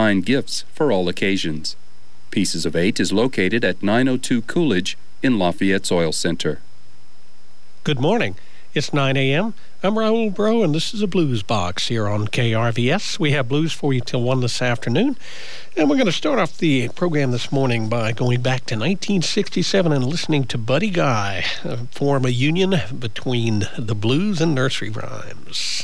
Fine gifts for all occasions. Pieces of 8 is located at 902 Coolidge in Lafayette's Oil Center. Good morning. It's 9 a.m. I'm Raul Bro, and this is a Blues Box here on KRVS. We have blues for you till 1 this afternoon. And we're going to start off the program this morning by going back to 1967 and listening to Buddy Guy form a union between the blues and nursery rhymes.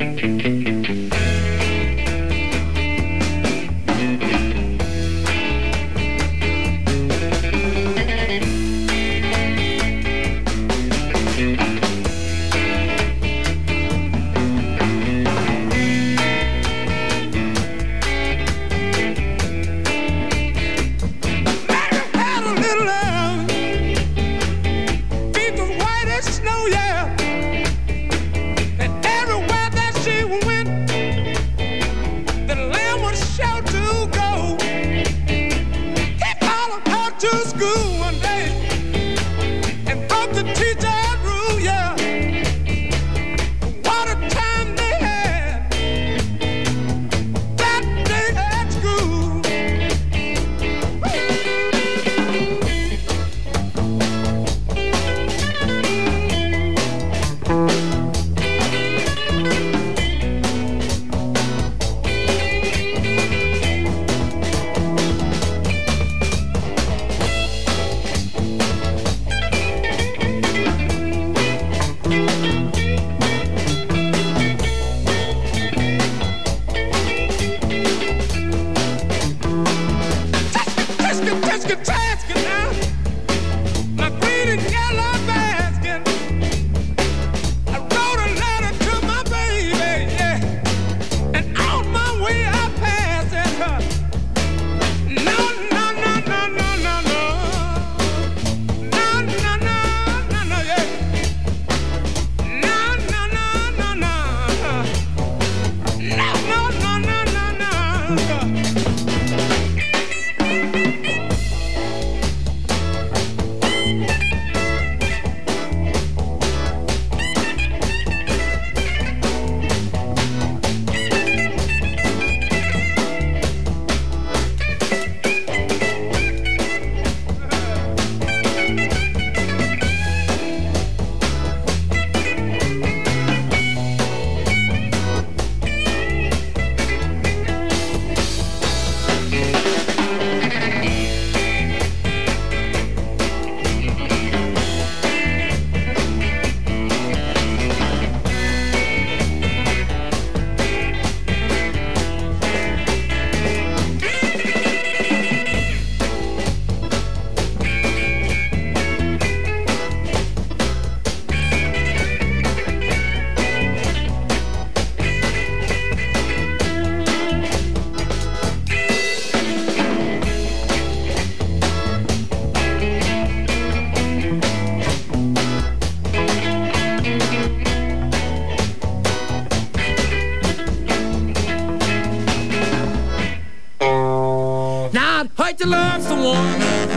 To love someone,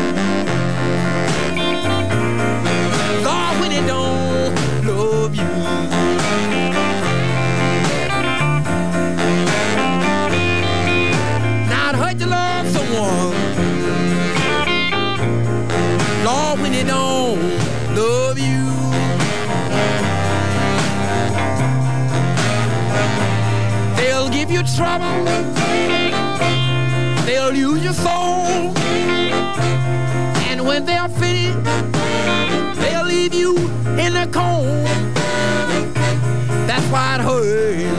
Lord, when they don't love you. Now it hurt to love someone, Lord, when they don't love you. They'll give you trouble, they'll use your soul, and when they're finished, they'll leave you in the cold. That's why it hurts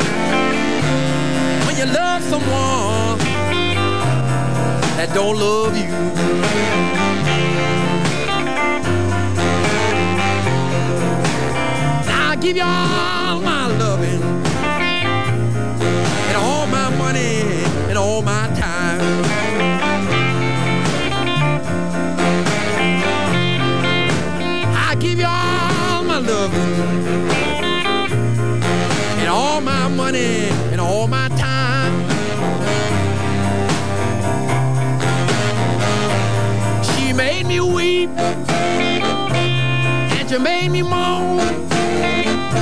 when you love someone that don't love you. Now I'll give you all my loving and all my money and all my time. I give you all my loving and all my money and all my time. She made me weep and she made me moan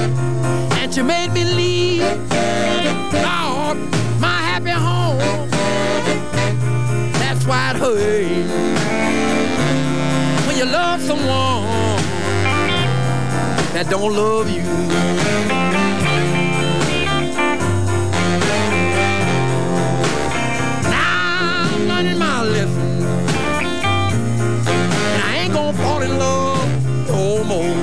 and she made me leave, Lord, my happy home. it hurts when you love someone that don't love you. Now I'm learning my lesson, and I ain't gonna fall in love no more.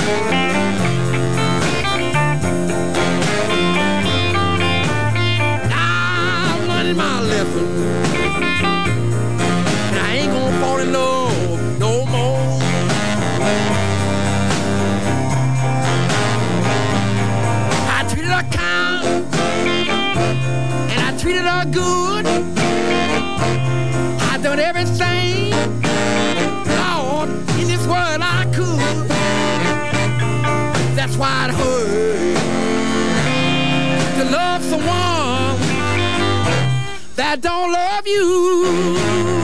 Now I'm learning my lesson, and I ain't gonna fall in love no more. I treated her kind, and I treated her good. I done everything, Lord, in this world I could. That's why it hurts to love someone that don't love you.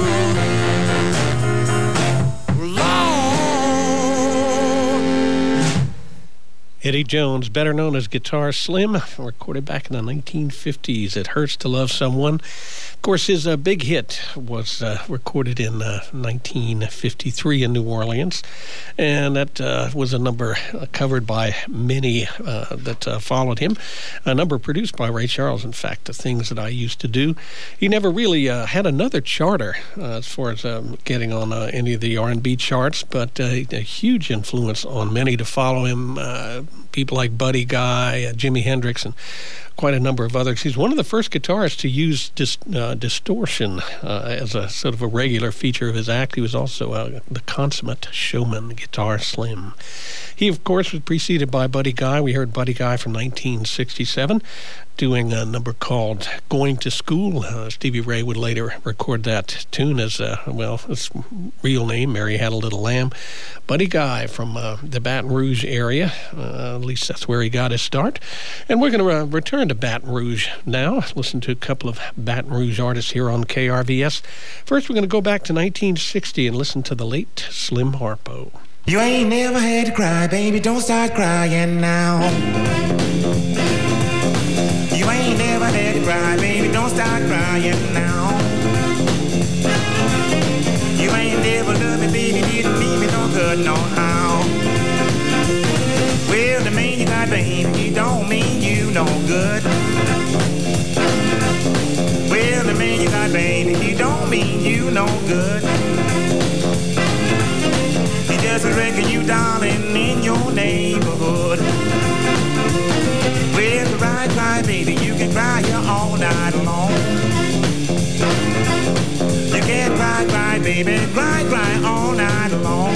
Eddie Jones, better known as Guitar Slim, recorded back in the 1950s. It Hurts to Love Someone. Of course, his big hit was recorded in 1953 in New Orleans, and that was a number covered by many that followed him. A number produced by Ray Charles, in fact, The Things That I Used to Do. He never really had another charter as far as getting on any of the R&B charts, but a huge influence on many to follow him. People like Buddy Guy, Jimi Hendrix, and quite a number of others. He's one of the first guitarists to use distortion as a sort of a regular feature of his act. He was also the consummate showman, Guitar Slim. He, of course, was preceded by Buddy Guy. We heard Buddy Guy from 1967 doing a number called Going to School. Stevie Ray would later record that tune as, his real name, Mary Had a Little Lamb. Buddy Guy from the Baton Rouge area, at least that's where he got his start. And we're going to return to Baton Rouge now, listen to a couple of Baton Rouge artists here on KRVS. First, we're going to go back to 1960 and listen to the late Slim Harpo. You ain't never had to cry, baby, don't start crying now. You ain't never had to cry, baby, don't start crying now. You ain't never loved me, baby, didn't mean me no good, no how. Well, the man you got, baby, he don't mean you no good. Well, the man you got, baby, he don't mean you no good. He just reckon you, darling, in your neighborhood. Well, cry, baby, you can cry here all night long. You can cry, baby, cry all night long.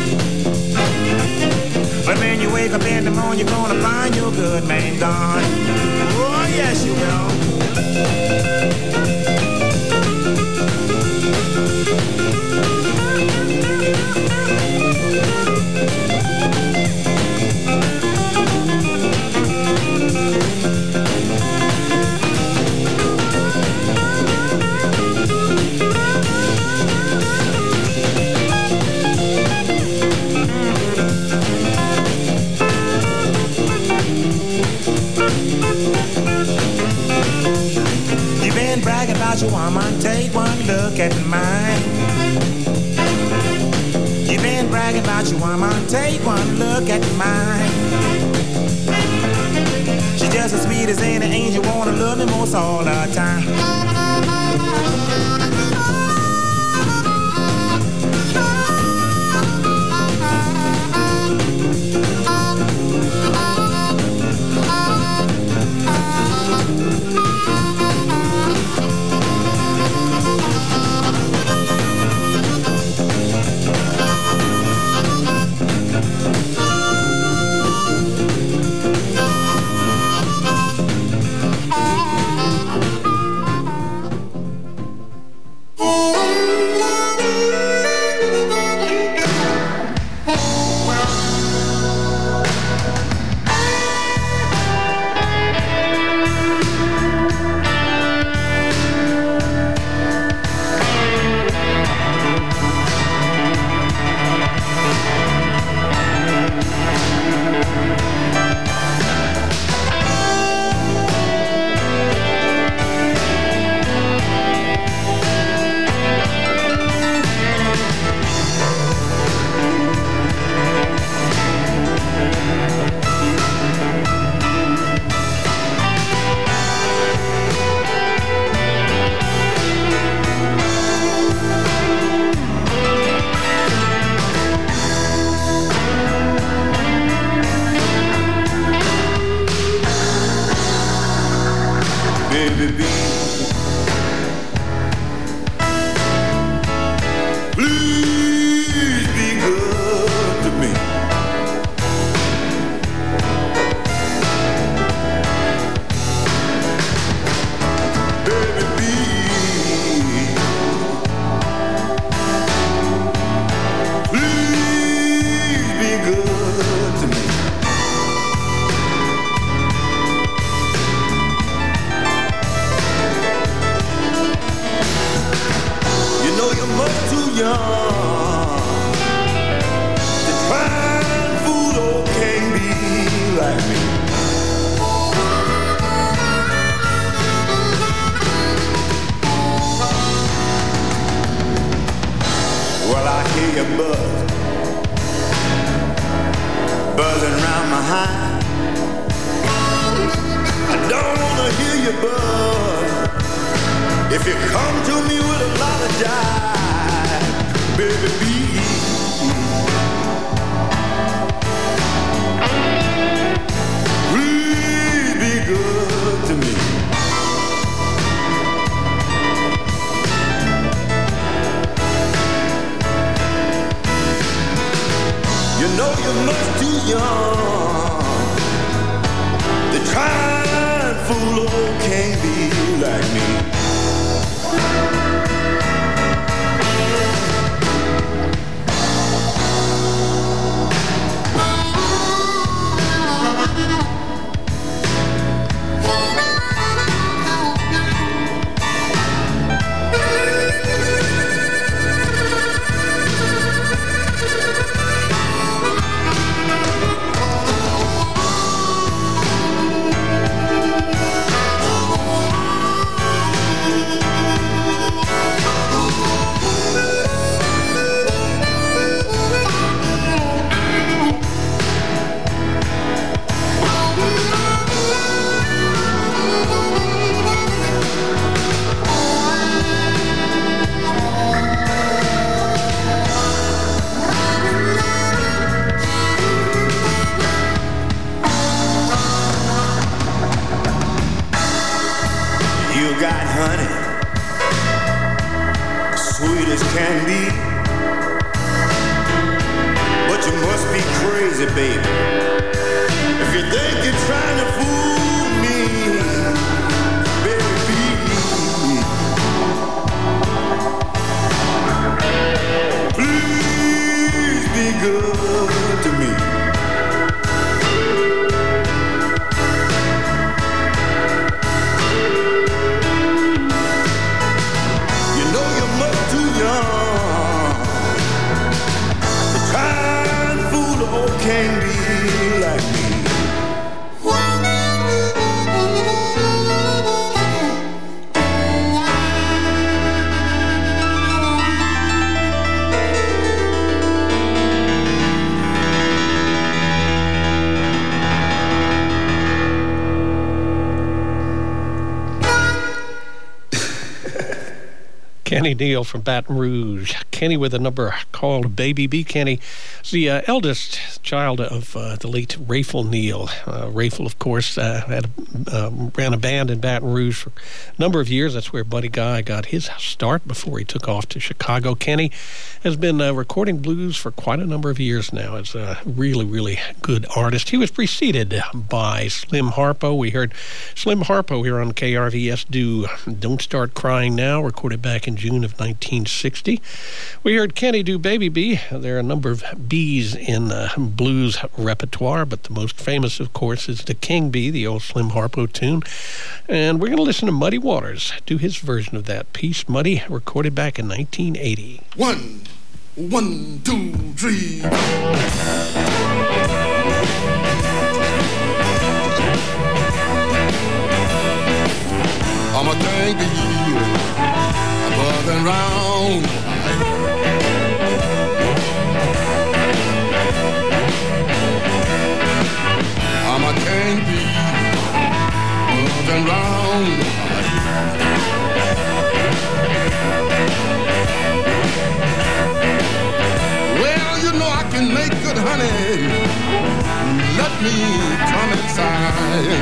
But when you wake up in the morning, you're gonna find your good man gone. Oh, yes, you will. Bragging about your woman, take one look at mine. You've been bragging about your woman, take one look at mine. She's just as sweet as any angel, wanna love me most all the time. young to try and fool old King Bee like me. Well, I hear you buzzing round my high. I don't wanna hear you buzz if you come to me with a lot of jive, baby bee. Please be good to me. You know you're much too young to try and fool old King Bee like me. Kenny Neal from Baton Rouge. Kenny with a number called Baby Bee. Kenny is the eldest child of the late Rayful Neal. Rayful, of course, ran a band in Baton Rouge for a number of years. That's where Buddy Guy got his start before he took off to Chicago. Kenny has been recording blues for quite a number of years now. Is a really, really good artist. He was preceded by Slim Harpo. We heard Slim Harpo here on KRVS do Don't Start Crying Now, recorded back in June of 1960. We heard Kenny do Baby Bee. There are a number of bees in blues repertoire, but the most famous, of course, is the King Bee, the old Slim Harpo tune. And we're going to listen to Muddy Waters do his version of that piece. Muddy, recorded back in 1980. 1, 2, 3. I'm a King Bee, buzzing round. I'm a King Bee, buzzing round. Well, you know I can make good honey. Let me come inside.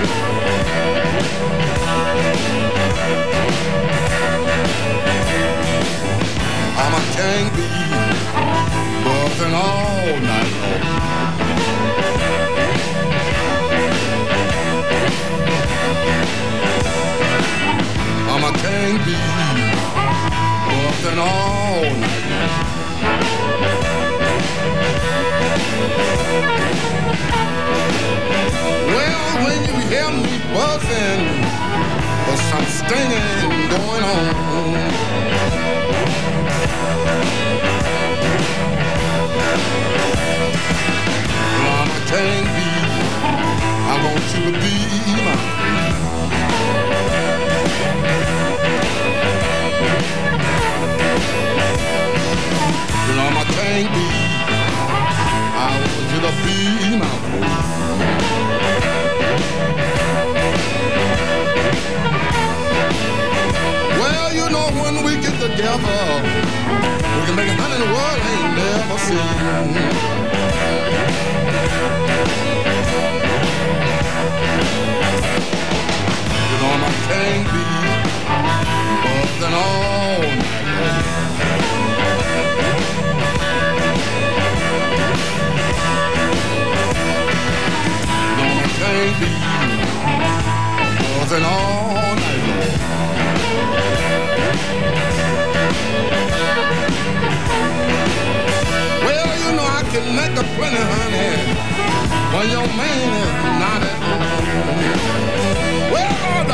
I'm a King Bee, buzzing all night long. I'm a King Bee, buzzing all night long. Well, when you hear me buzzing, there's some stinging going on. you to be my You know I can't be. I want you to be my queen. Well, you know when we get together, we can make a honey in the world ain't never seen. You know I can't be buzzing all night. Can't be buzzing all night long. Well, you know I can make a plenty, honey, when your man is not at home. Well, Lord,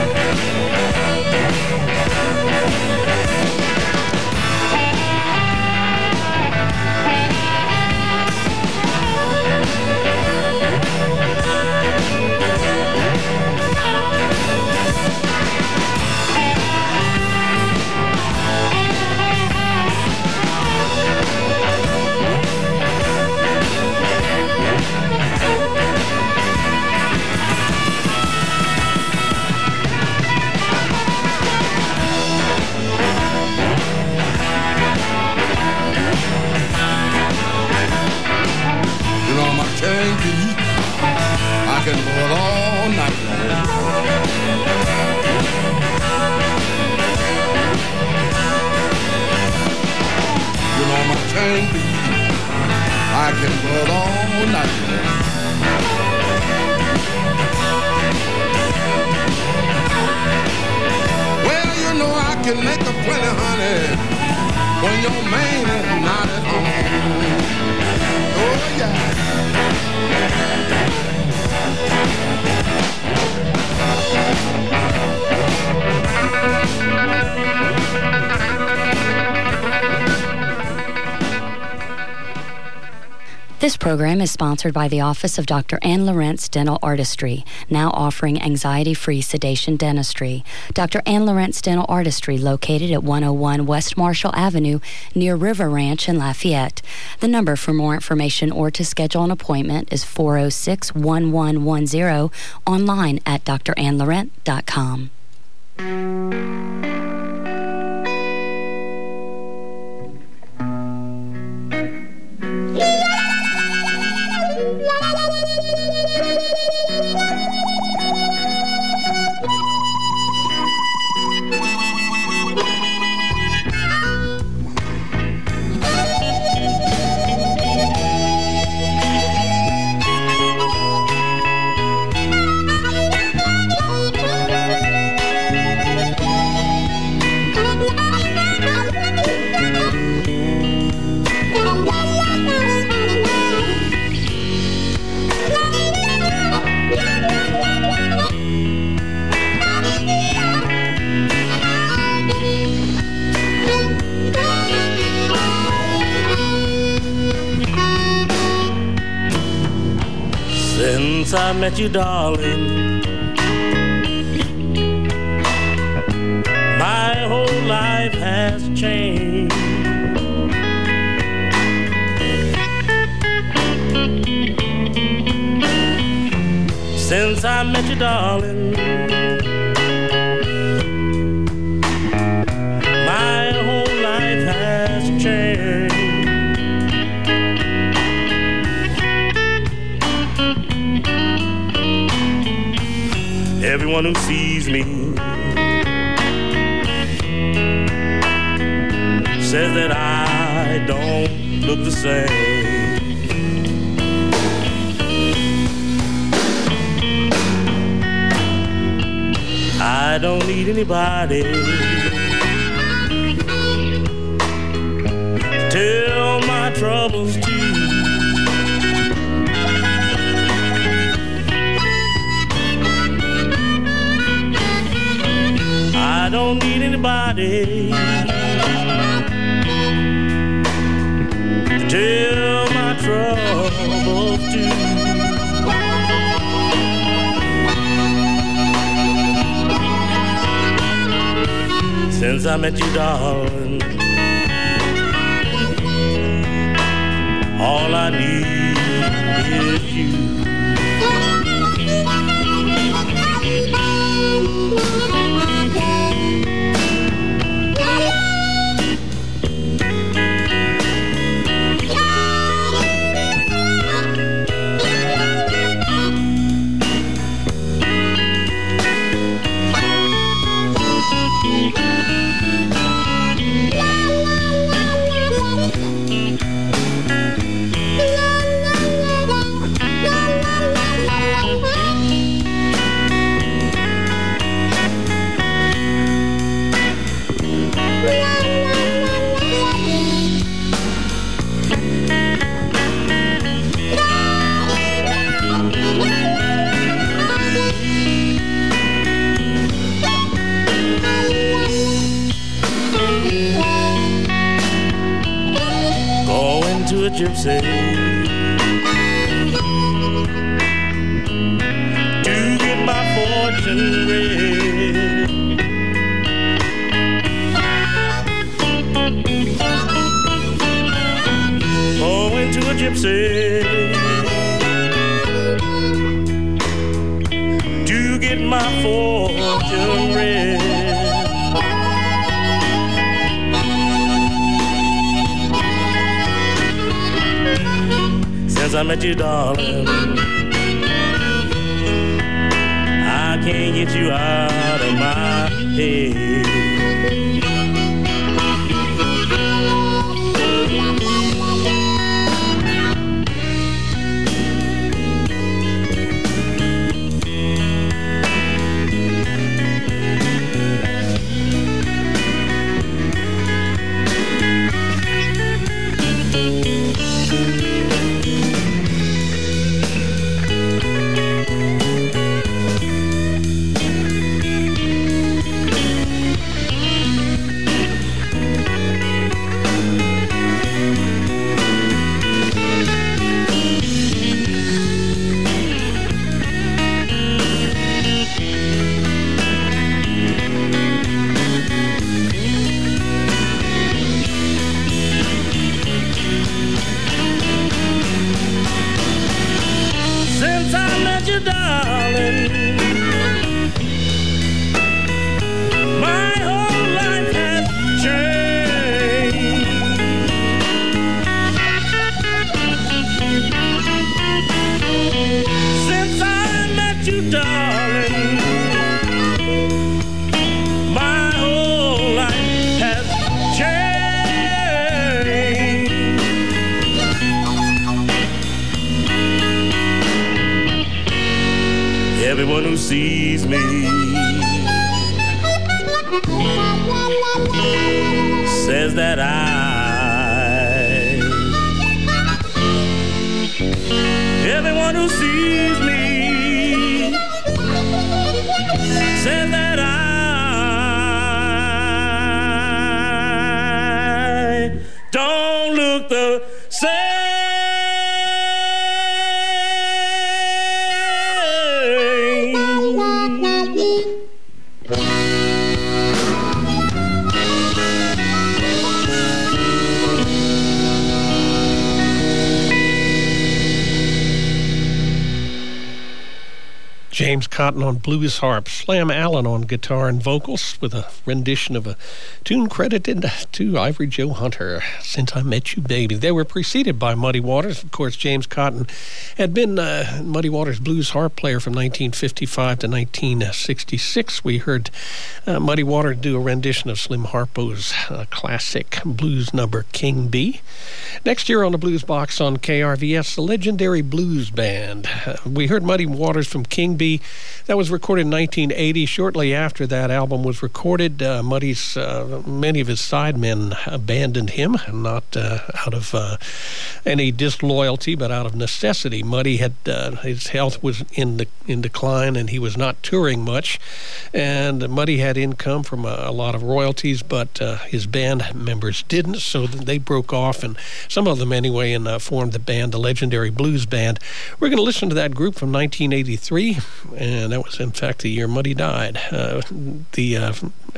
can't be. I can go it all night long. You know I can't be. I can go it all night long. Well, you know I can make a plenty, honey, when your man is not at home. Oh yeah. This program is sponsored by the Office of Dr. Ann Lawrence Dental Artistry, now offering anxiety-free sedation dentistry. Dr. Ann Lawrence Dental Artistry, located at 101 West Marshall Avenue near River Ranch in Lafayette. The number for more information or to schedule an appointment is 406-1110, online at drannlaurent.com. Since I met you, darling, my whole life has changed. Since I met you, darling, my whole life has changed. Everyone who sees me says that I don't look the same. I don't need anybody to tell my troubles to. I don't need anybody to tell my troubles to. since I met you, darling. All I need is you. Gypsy to get my fortune read. Going to a gypsy to get my fortune read. Since I met you, darling, I can't get you out of my head. Everyone who sees me says that everyone who sees me says that I don't look the same. James Cotton on blues harp, Slam Allen on guitar and vocals with a rendition of a tune credited to Ivory Joe Hunter, Since I Met You, Baby. They were preceded by Muddy Waters. Of course, James Cotton had been Muddy Waters' blues harp player from 1955 to 1966. We heard Muddy Waters do a rendition of Slim Harpo's classic blues number, King Bee. Next year on the Blues Box on KRVS, the legendary blues band. We heard Muddy Waters from King Bee. That was recorded in 1980. Shortly after that album was recorded, Muddy's many of his sidemen abandoned him, not out of any disloyalty, but out of necessity. Muddy had his health was in decline, and he was not touring much. And Muddy had income from a lot of royalties, but his band members didn't, so they broke off, and some of them anyway, and formed the band, the legendary blues band. We're going to listen to that group from 1983. and that was, in fact, the year Muddy died. The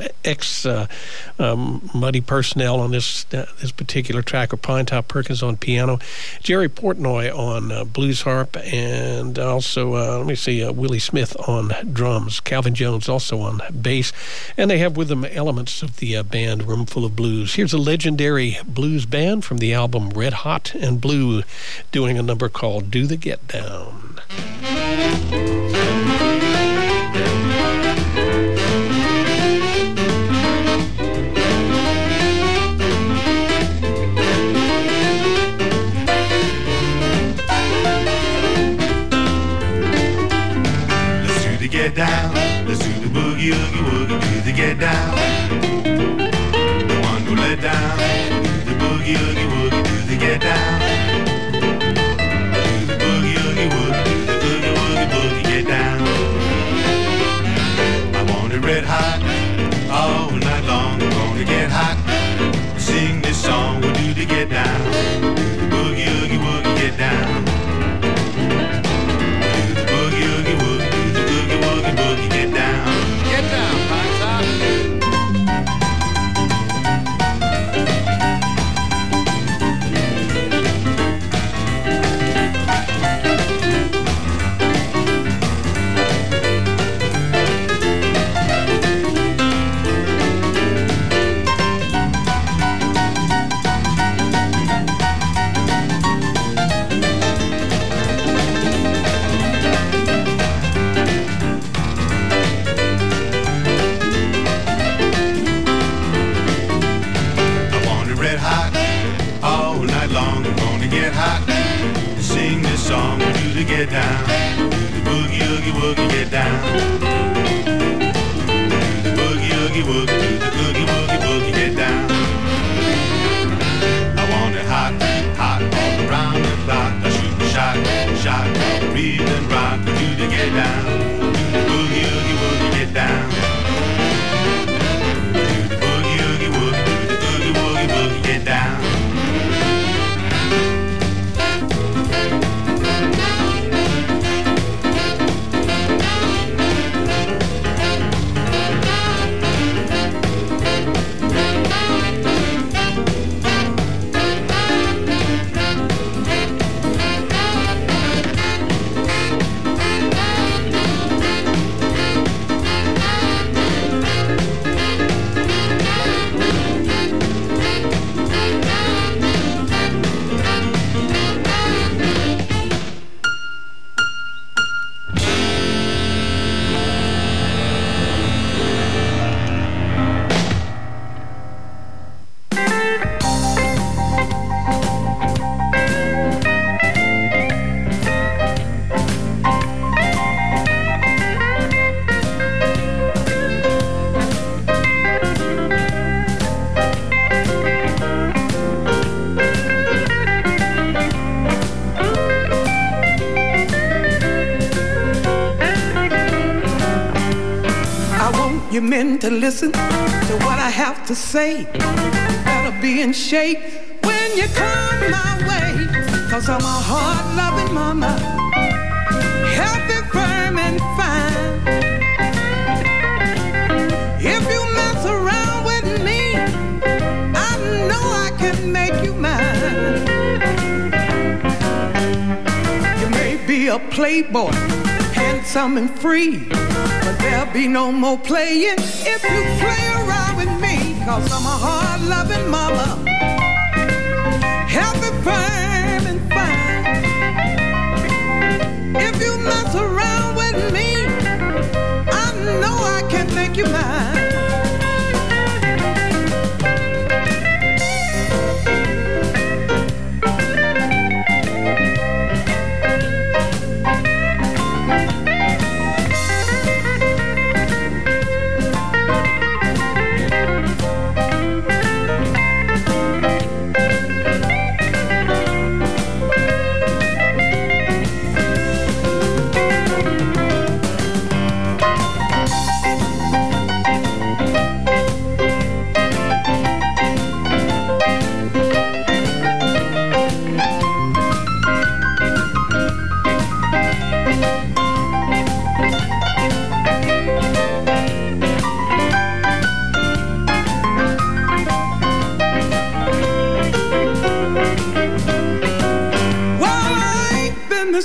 ex-Muddy personnel on this particular track are Pinetop Perkins on piano, Jerry Portnoy on blues harp, and also, Willie Smith on drums, Calvin Jones also on bass, and they have with them elements of the band Roomful of Blues. Here's a legendary blues band from the album Red Hot and Blue doing a number called Do the Get Down. Get down, let's do the boogie, oogie, woogie, do the get down. The one who let down, do the boogie, oogie, woogie, do the get down. Do the boogie, oogie, woogie, do the oogie, woogie, boogie, get down. I want it red hot, all night long, I'm gonna get hot. Sing this song, we'll do the get down. Do the boogie, oogie, woogie, get down. Do the boogie, oogie, woogie. Boogie, get down. Get down, Pinetop. Song we do to get down. Do the boogie, oogie, woogie, get down. Do the boogie, oogie, woogie, do the oogie, woogie, boogie, get down. I want it hot, hot, all around the clock. I shoot a shot, reel and rock. We do to get down. Do the boogie, oogie, woogie, get down. Do the boogie, oogie, woogie, do the oogie, woogie, boogie, get down. You meant to listen to what I have to say. Better be in shape when you come my way. 'Cause I'm a hard-loving mama, healthy, firm, and fine. If you mess around with me, I know I can make you mine. You may be a playboy, handsome and free, but there'll be no more playing if you play around with me. 'Cause I'm a hard-loving mama, healthy, firm, and fine. If you mess around with me, I know I can make you mine.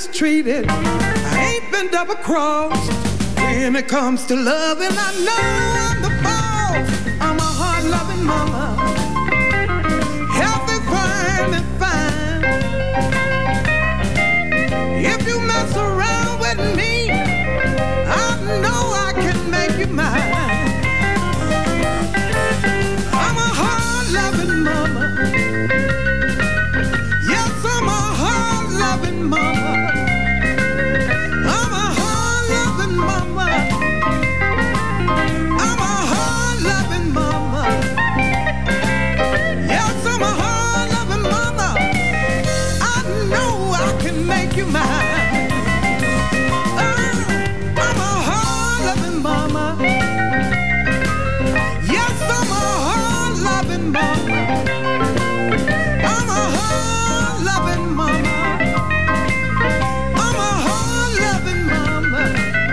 mistreated. I ain't been double-crossed. When it comes to loving, I know I'm the boss. I'm a hard-loving mama, healthy, fine, and fine. If you mess around with me, I know I can make you mine. I'm a hard-loving mama. Yes, I'm a hard-loving mama. I'm a hard-loving mama. I'm a hard-loving mama. Yes, I'm a hard-loving mama. I know I can make you mine. I'm a hard-loving mama. Yes, I'm a hard-loving mama. I'm a hard-loving mama. I'm a hard-loving mama.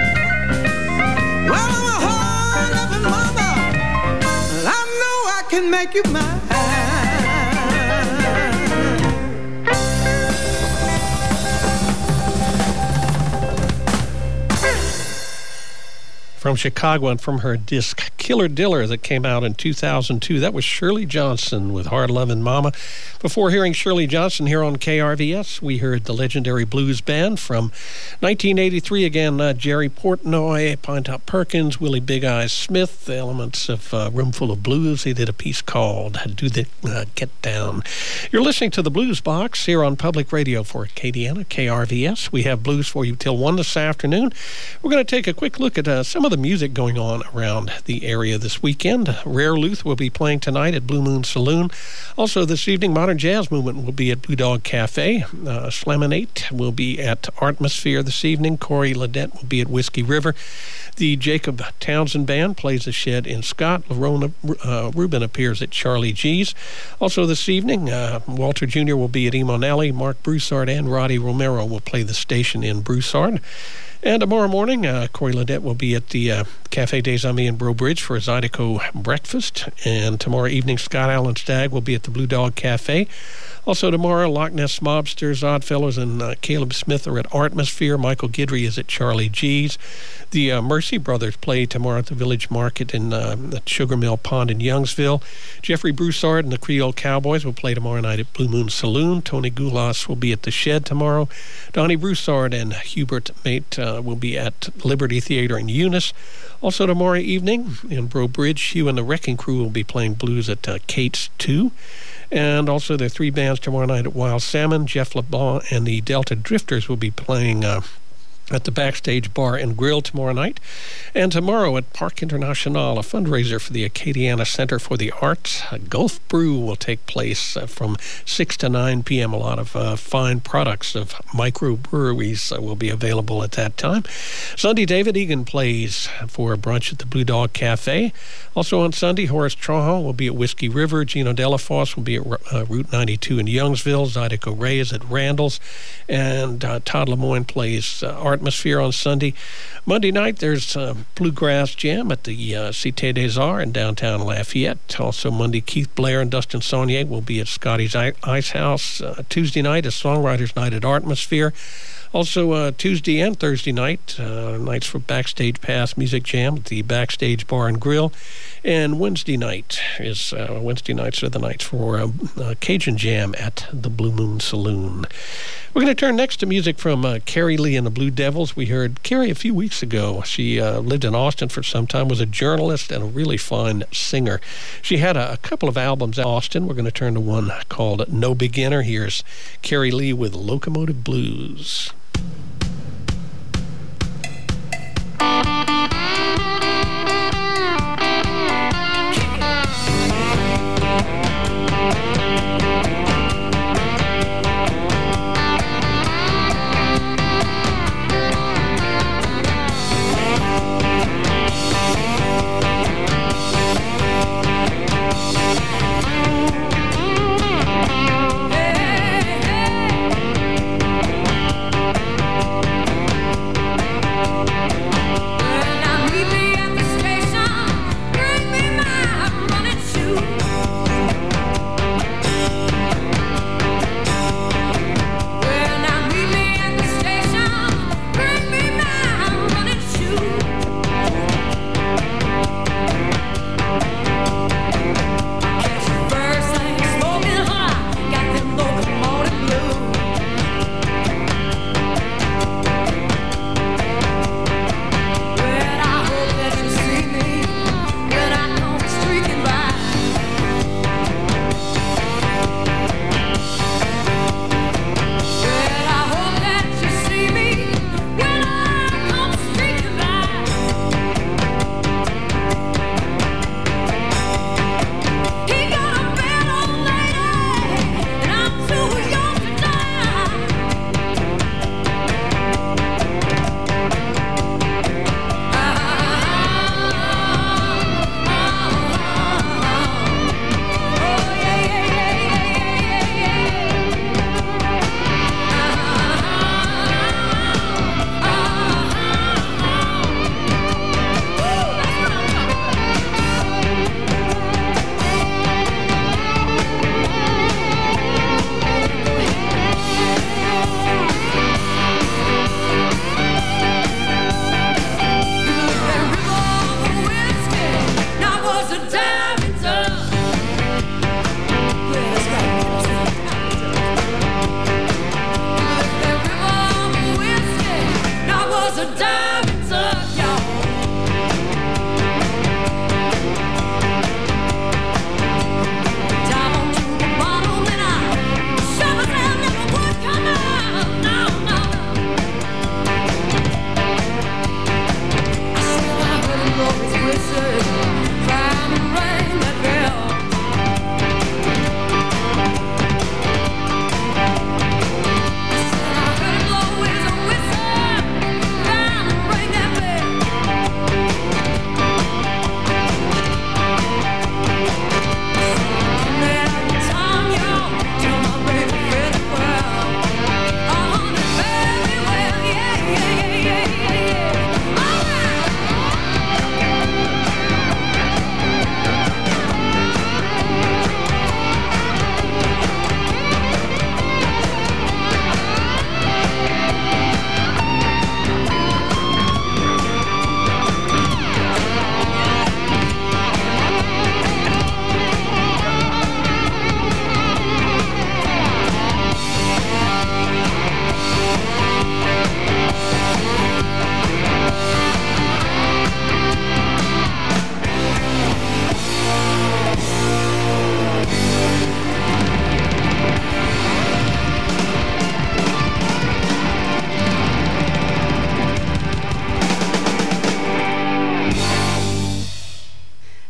Well, I'm a hard-loving mama. I know I can make you mine. From Chicago and from her disc Killer Diller that came out in 2002. That was Shirley Johnson with Hard Lovin' Mama. Before hearing Shirley Johnson here on KRVS, we heard the legendary blues band from 1983. Again, Jerry Portnoy, Pinetop Perkins, Willie Big Eyes Smith, the elements of Roomful of Blues. He did a piece called Do the Get Down. You're listening to the Blues Box here on Public Radio for Acadiana, KRVS. We have blues for you till 1 this afternoon. We're going to take a quick look at some of the music going on around the area this weekend. Rare Luth will be playing tonight at Blue Moon Saloon. Also this evening, Modern Jazz Movement will be at Blue Dog Cafe. Slaminate will be at Artmosphere this evening. Corey Ledette will be at Whiskey River. The Jacob Townsend Band plays the Shed in Scott. Lorona Rubin appears at Charlie G's. Also this evening, Walter Jr. will be at Emonelli. Mark Broussard and Roddy Romero will play the station in Broussard. And tomorrow morning, Corey Ledette will be at the Cafe des Amis in Breaux Bridge for a Zydeco breakfast. And tomorrow evening, Scott Allen Stagg will be at the Blue Dog Cafe. Also tomorrow, Loch Ness Mobsters, Oddfellows, and Caleb Smith are at Artmosphere. Michael Guidry is at Charlie G's. The Mercy Brothers play tomorrow at the Village Market in the Sugar Mill Pond in Youngsville. Jeffrey Broussard and the Creole Cowboys will play tomorrow night at Blue Moon Saloon. Tony Goulas will be at the Shed tomorrow. Donnie Broussard and Hubert Mate will be at Liberty Theater in Eunice. Also tomorrow evening in Breaux Bridge, Hugh and the Wrecking Crew will be playing blues at Kate's 2. And also there are 3 bands tomorrow night at Wild Salmon. Jeff LeBlanc and the Delta Drifters will be playing at the Backstage Bar and Grill tomorrow night. And tomorrow at Parc International, a fundraiser for the Acadiana Center for the Arts, a Gulf Brew will take place from 6 to 9 p.m. A lot of fine products of microbreweries will be available at that time. Sunday, David Egan plays for a brunch at the Blue Dog Cafe. Also on Sunday, Horace Trahan will be at Whiskey River. Gino Delafosse will be at Route 92 in Youngsville. Zydeco Ray is at Randall's. And Todd Lemoyne plays Artmosphere on Sunday. Monday night, there's Bluegrass Jam at the Cité des Arts in downtown Lafayette. Also Monday, Keith Blair and Dustin Saunier will be at Scotty's Ice House. Tuesday night is Songwriters Night at Artmosphere. Also, Tuesday and Thursday night, nights for Backstage Pass Music Jam at the Backstage Bar and Grill. And Wednesday nights are the nights for Cajun Jam at the Blue Moon Saloon. We're going to turn next to music from Carrie Lee and the Blue Devils. We heard Carrie a few weeks ago. She lived in Austin for some time, was a journalist and a really fine singer. She had a couple of albums in Austin. We're going to turn to one called No Beginner. Here's Carrie Lee with Locomotive Blues.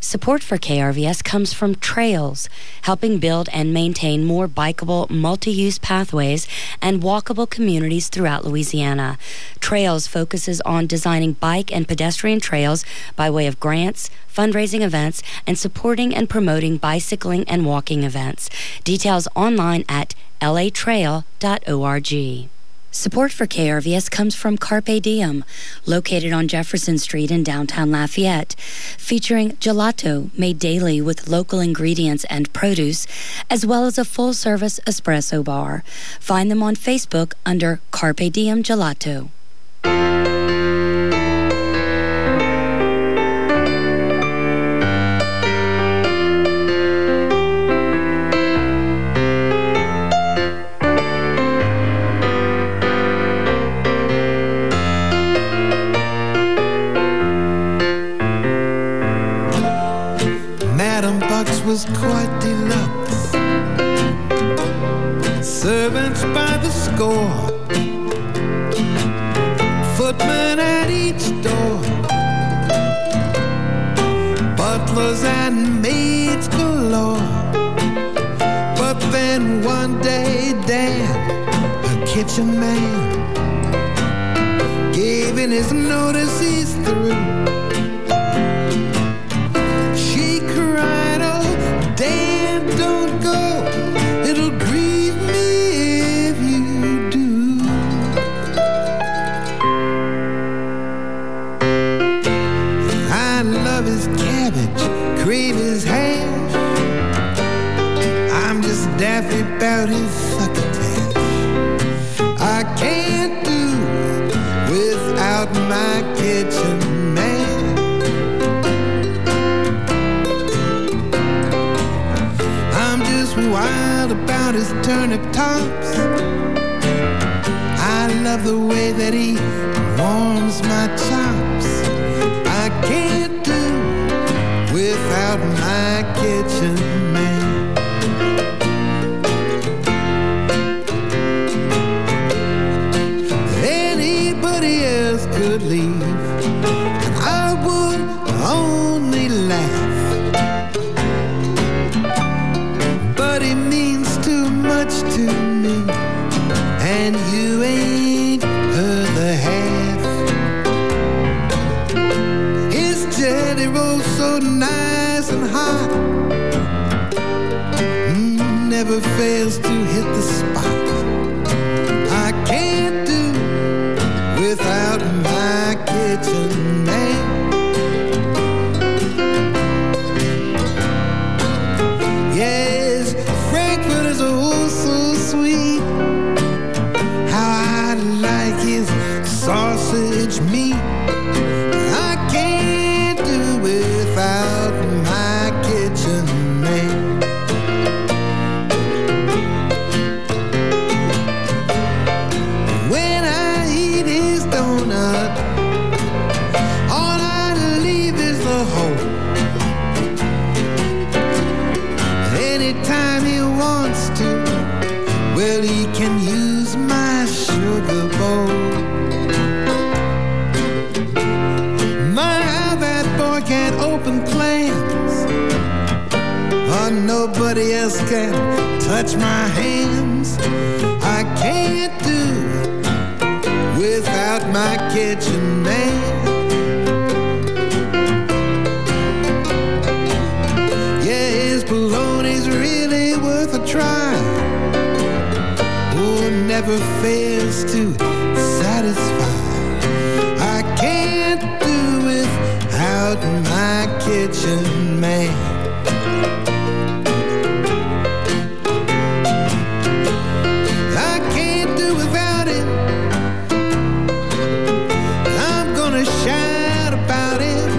Support for KRVS comes from Trails, helping build and maintain more bikeable, multi-use pathways and walkable communities throughout Louisiana. Trails focuses on designing bike and pedestrian trails by way of grants, fundraising events, and supporting and promoting bicycling and walking events. Details online at latrail.org. Support for KRVS comes from Carpe Diem, located on Jefferson Street in downtown Lafayette, featuring gelato made daily with local ingredients and produce, as well as a full-service espresso bar. Find them on Facebook under Carpe Diem Gelato. Was quite deluxe. Servants by the score, footmen at each door, butlers and maids galore. But then one day Dan, a kitchen man, gave in his notice he's through. She cried, oh Dan, don't go, it'll grieve me if you do. I love his cabbage, crave his hash. I'm just daffy about his succotash. I can't do without my kitchen man. Wild about his turnip tops. I love the way that he warms my chops. I can't do without my kitchen man. Anybody else could leave, and I would only laugh. He means too much to me, and you ain't heard the half. His jelly rolls so nice and hot, never fails to hit the spot. I can't do without my kitchen man. Yes, Frankfurt is oh so sweet. How I like his sausage meat. I can't do without my kitchen man. When I eat his donut, all I leave is the hole. Anytime he wants to, well, he can use my sugar bowl. My, how that boy can't open plans, or nobody else can touch my hands. I can't do without my kitchen man. Yeah, his bologna's really worth a try. Oh, never fails to satisfy. I can't do without my kitchen man. I can't do without it. I'm gonna shout about it.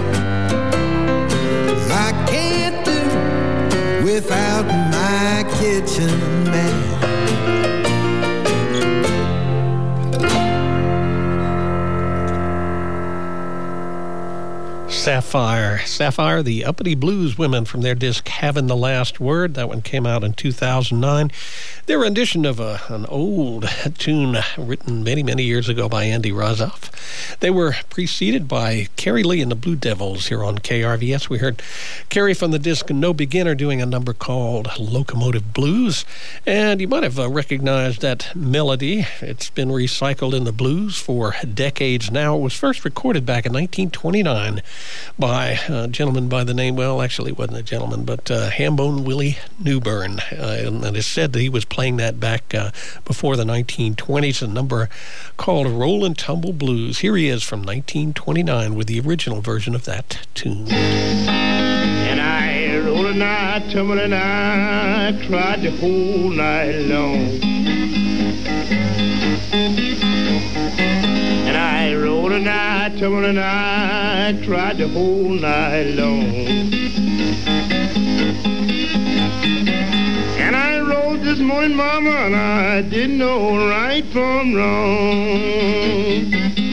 I can't do without my kitchen man. Sapphire. Sapphire, the Uppity Blues Women from their disc Having the Last Word. That one came out in 2009. Their rendition of an old tune written many, many years ago by Andy Rozoff. They were preceded by Carrie Lee and the Blue Devils here on KRVS. We heard Carrie from the disc No Beginner doing a number called Locomotive Blues. And you might have recognized that melody. It's been recycled in the blues for decades now. It was first recorded back in 1929 by a gentleman by the name, well, actually it wasn't a gentleman, but Hambone Willie Newburn. And it's said that he was playing that back before the 1920s, a number called Rollin' Tumble Blues. Here he is from 1929 with the original version of that tune. And I rolled a night, tumble and I cried the whole night long. And I rolled a night, tumble and I cried the whole night long. And I rose this morning, mama, and I didn't know right from wrong.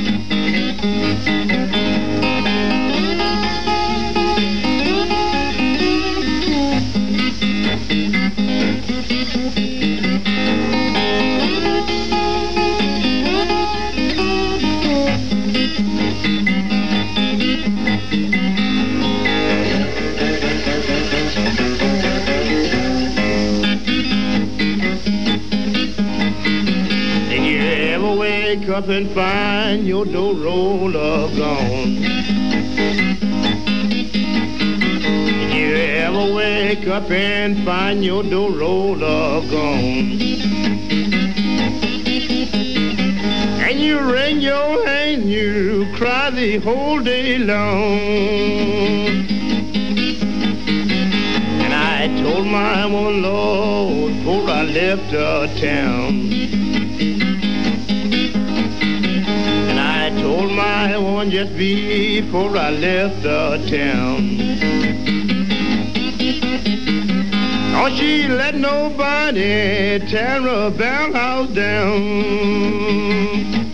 Wake up and find your dough roller gone. Did you ever wake up and find your dough roller gone? And you wring your hand, you cry the whole day long. And I told my one Lord before I left town. I told my woman just before I left the town. Oh, she let nobody tear her bell house down.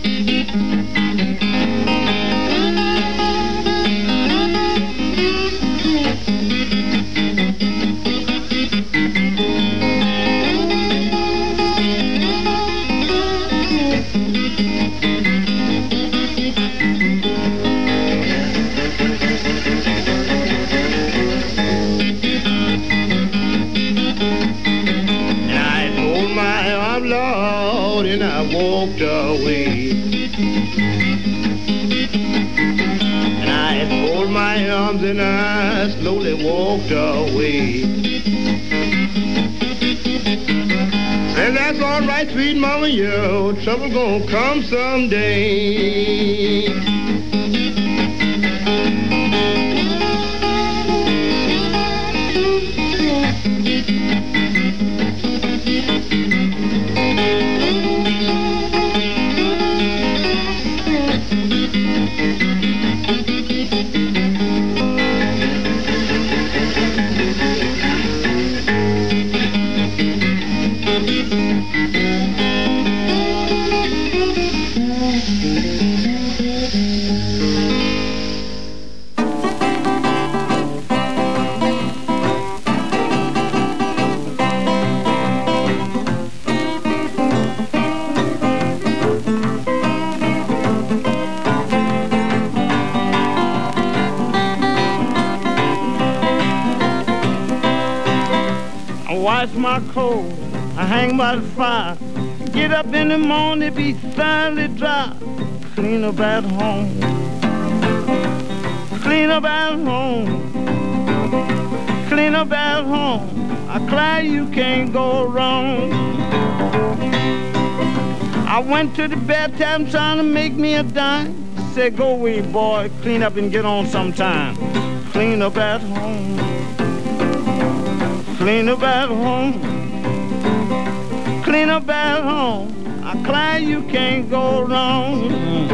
And I walked away. And I folded my arms and I slowly walked away. And that's all right, sweet mama, your trouble gonna come someday. Wash my clothes, I hang by the fire. Get up in the morning, be thoroughly dry. Clean up at home, clean up at home, clean up at home. I cry, you can't go wrong. I went to the bathtub trying to make me a dime. Said, go away, boy, clean up and get on sometime. Clean up at home, clean up at home, clean up at home. I cry, you can't go wrong.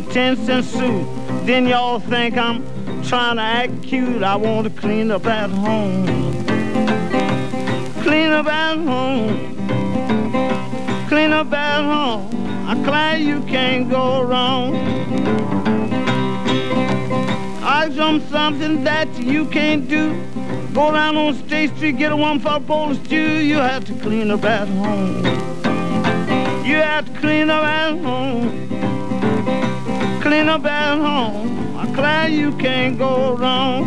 10-cent suit. Then y'all think I'm trying to act cute. I want to clean up at home. Clean up at home. Clean up at home. I claim you can't go wrong. I some something that you can't do. Go down on State Street, get a 1 for a bowl of stew. You have to clean up at home. You have to clean up at home. Clean up at home. I claim you can't go wrong.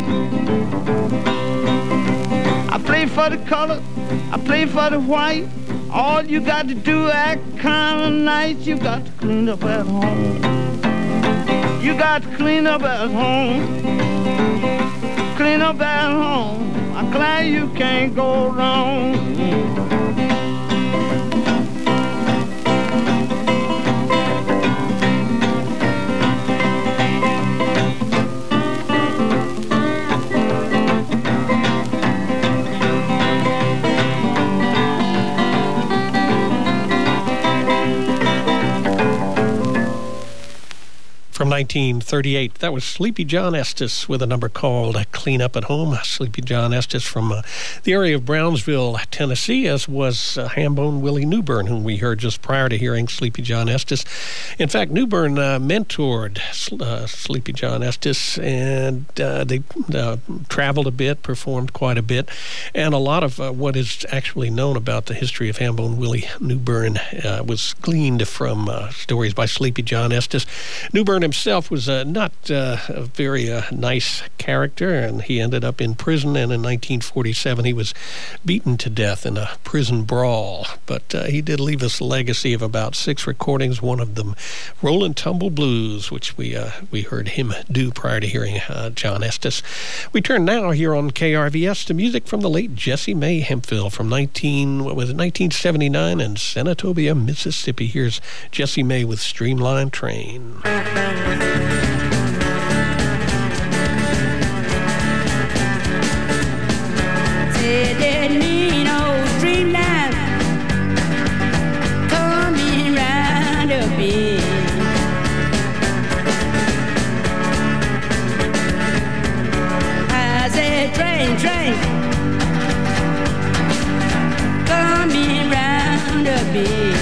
I play for the color, I play for the white. All you got to do act kind of nice. You got to clean up at home. You got to clean up at home. Clean up at home. I'm glad you can't go wrong. From 1938, that was Sleepy John Estes with a number called Clean Up at Home. Sleepy John Estes from the area of Brownsville, Tennessee, as was Hambone Willie Newbern, whom we heard just prior to hearing Sleepy John Estes. In fact, Newbern mentored Sleepy John Estes, and they traveled a bit, performed quite a bit, and a lot of what is actually known about the history of Hambone Willie Newbern was gleaned from stories by Sleepy John Estes. Newbern himself was not a very nice character, and he ended up in prison, and in 1947 he was beaten to death in a prison brawl. But he did leave us a legacy of about 6 recordings, one of them Rollin' Tumble Blues, which we heard him do prior to hearing John Estes. We turn now here on KRVS to music from the late Jessie Mae Hemphill from 1979 in Senatobia, Mississippi. Here's Jessie Mae with Streamline Train. Said that mean old streamline coming round a bend. I said train, train coming round a bend.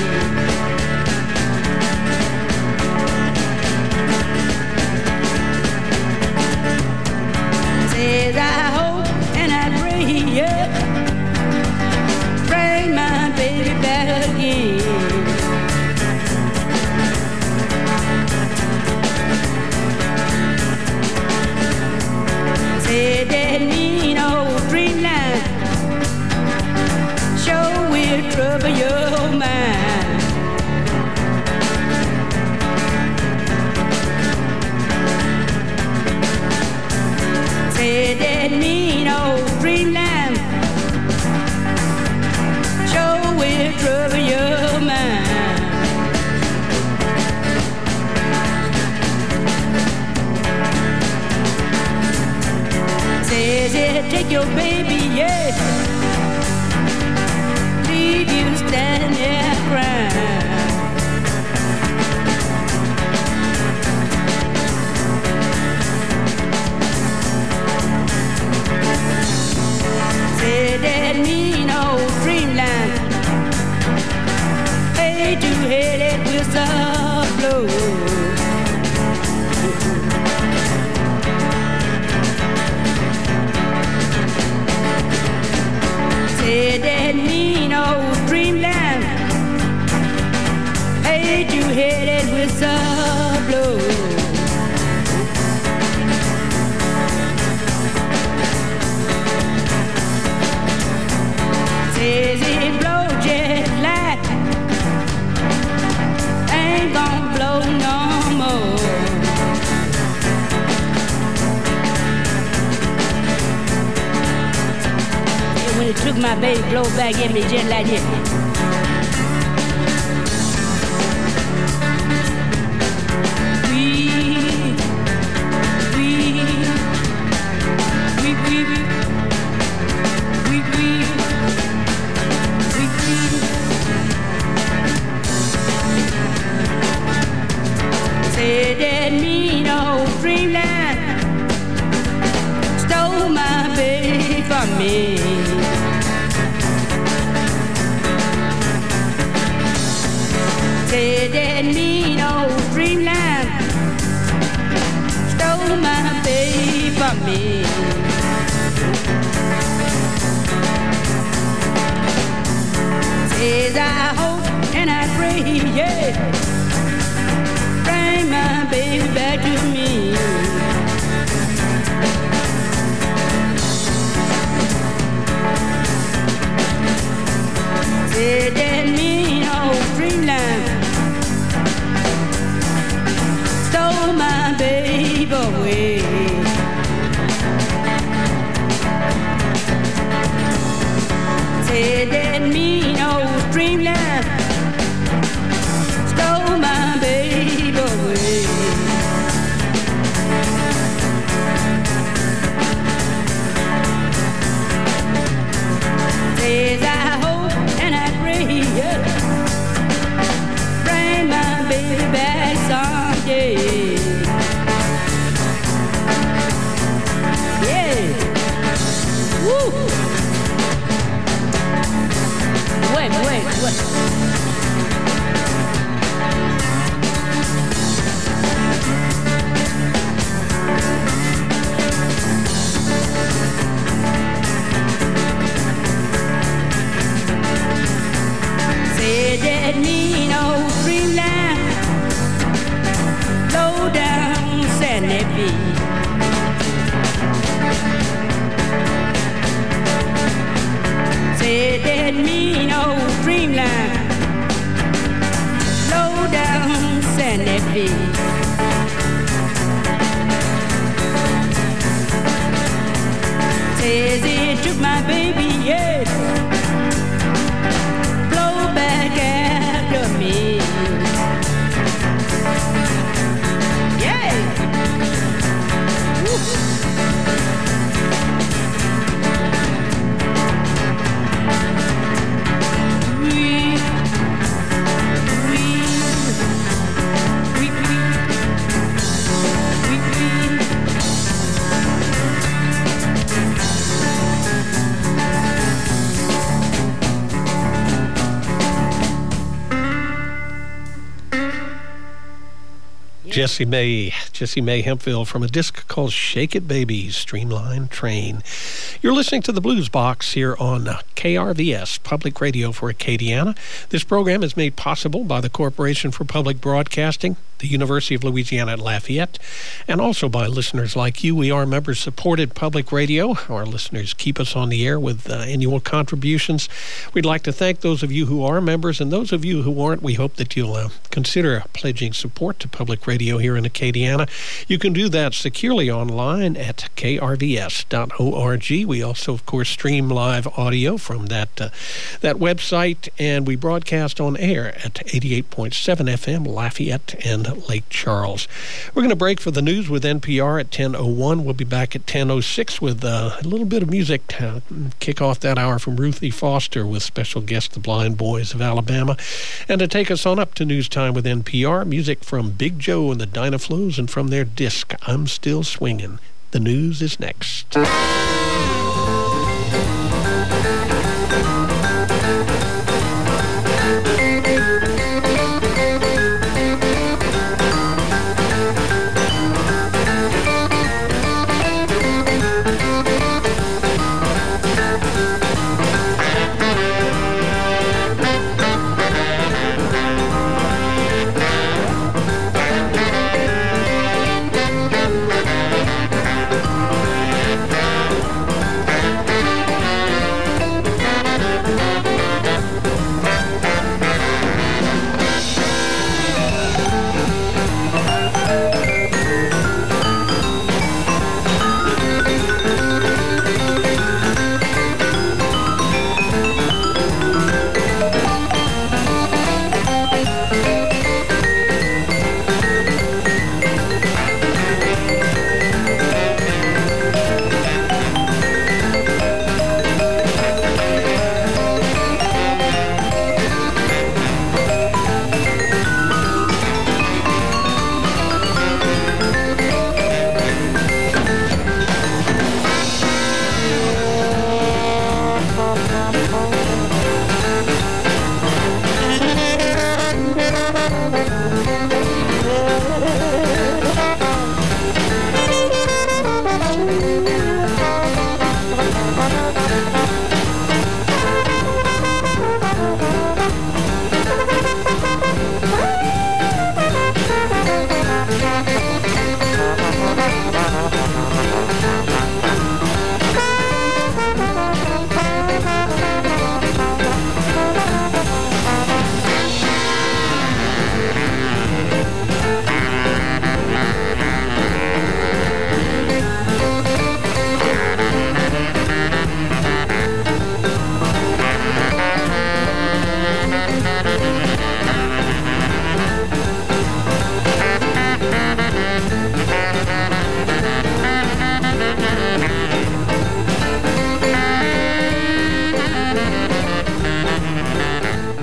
Says I hope and I pray you bring my baby back again. Said that mean old dreamline sure will trouble your mind. Said that mean old dreamland sure will trouble your mind. Says it take your baby, yes, leave you standing there crying. Said that mean old dreamline, hey, to hell it will stop blow. Said that mean old dreamline, hey, to hell it will stop blow. Says it blow just like ain't gon' blow no more. And when it took my baby, blow back in me just like this. Said that Santa Fe. Say that mean old dreamline, low down Santa Fe. Says it took my baby, yes, blow back after me. Yeah. Woo. Jessie Mae Hemphill from a disc called Shake It Baby, Streamline Train. You're listening to the Blues Box here on KRVS, Public Radio for Acadiana. This program is made possible by the Corporation for Public Broadcasting, the University of Louisiana at Lafayette, and also by listeners like you. We are member-supported public radio. Our listeners keep us on the air with annual contributions. We'd like to thank those of you who are members, and those of you who aren't, we hope that you'll consider pledging support to public radio here in Acadiana. You can do that securely online at krvs.org. We also, of course, stream live audio from that website, and we broadcast on air at 88.7 FM, Lafayette and Lake Charles. We're going to break for the news with NPR at 10:01. We'll be back at 10:06 with a little bit of music to kick off that hour from Ruthie Foster with special guest the Blind Boys of Alabama. And to take us on up to news time with NPR, music from Big Joe and the Dynaflows, and from their disc, I'm Still Swingin'. The news is next.